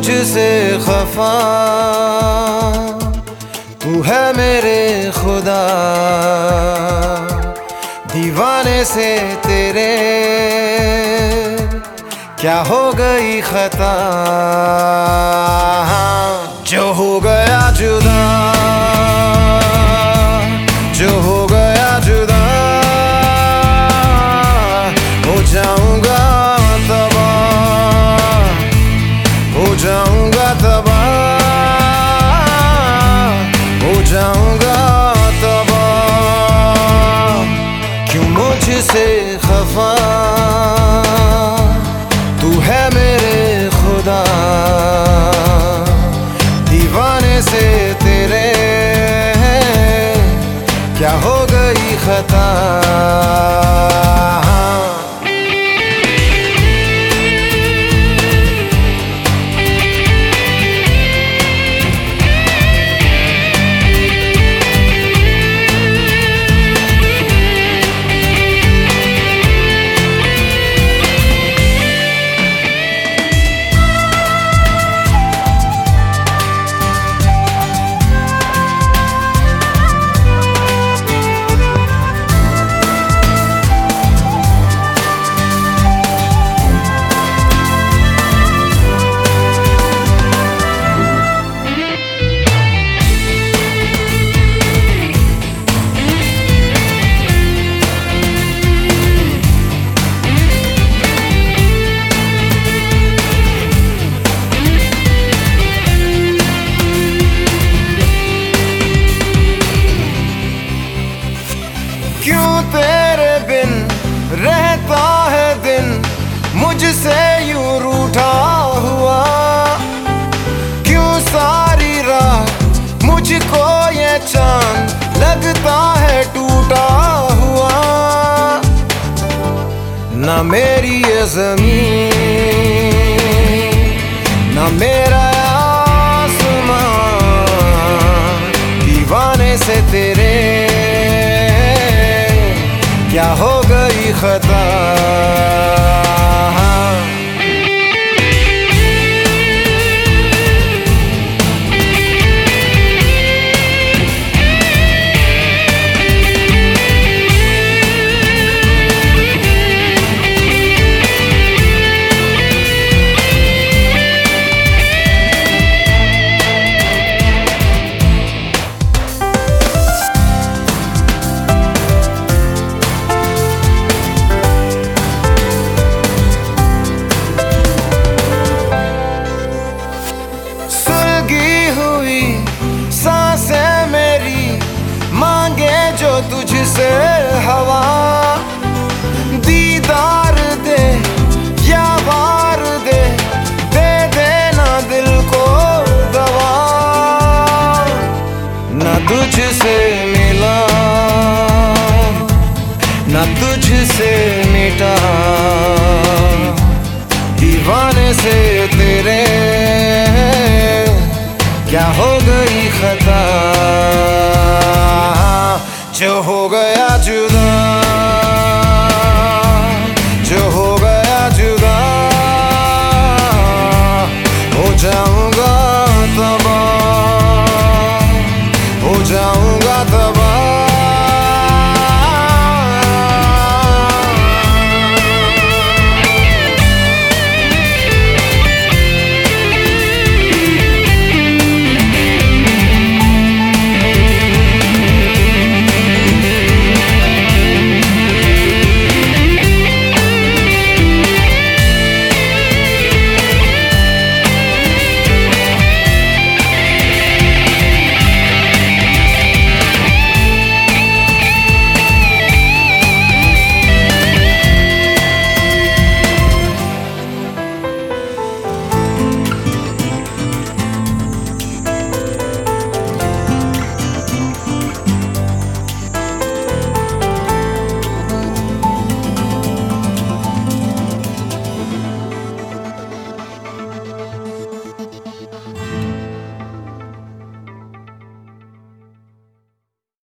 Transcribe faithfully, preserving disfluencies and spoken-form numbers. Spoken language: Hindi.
मुझसे खफा तू है मेरे खुदा, दीवाने से तेरे क्या हो गई खता। जो हो गया जुदा, जो हो गया जुदा, हो जाऊंगा तबाह, हो जाऊंगा तबाह, हो जाऊंगा तबाह। क्यों मुझसे खफा तू है मेरे खुदा, दीवाने से तेरे क्या हो गई खता। क्यों तेरे बिन रहता है दिन मुझसे यूं रूठा हुआ, क्यों सारी रात मुझको ये चांद लगता है टूटा हुआ। ना मेरी ये ज़मीन, ना मेरा आसमां, दीवाने से तेरे क्या हो गई खता। सांसें मेरी मांगे जो तुझसे हवा, दीदार दे या वार दे, दे देना दिल को दवा। ना तुझसे मिला ना तुझसे मिटा, दीवाने से तेरे क्या हो गई खता। जो हो गया जुदा, जो हो गया जुदा, हो जाऊंगा तबाह।